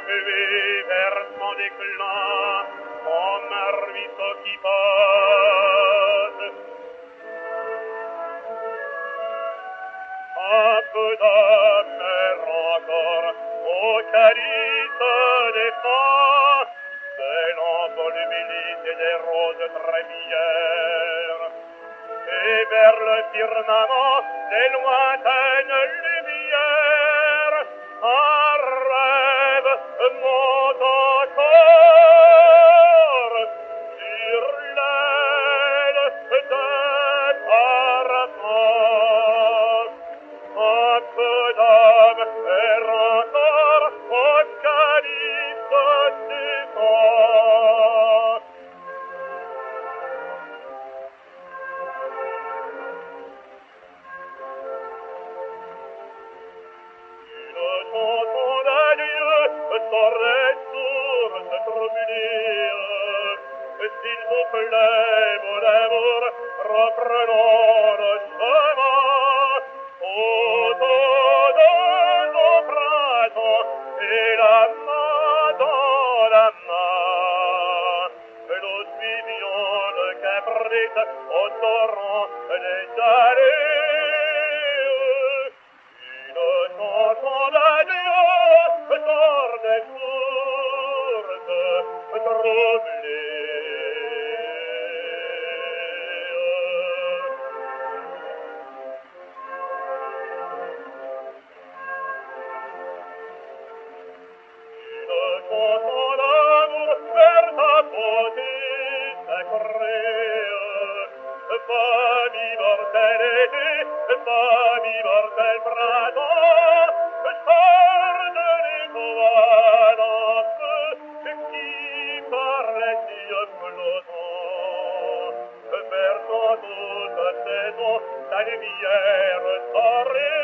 oui, vers son éclat, comme un ruisseau qui passe. Un peu d'amer encore au calice des champs, c'est l'envolubilité des roses trémillères. Et vers le firmament des lointaines lumières, un rêve monte encore sur l'aile de parapente. Un peu d'âme erre encore au calice du temps. Une chanson d'adieu sort des sources troublées. S'il vous plaît, mon amour, reprenons le chemin autour de nos printemps et la main dans la main. Nous suivions le caprice au torrent des allées. Une chanson d'adieu sort des sources troublées. Une chanson d'amour vers ta beauté sacrée. Famille mortelle été, famille mortelle printemps, sort de l'étoilante qui parlait si flottant. Versant toute saison, ta lumière soirée.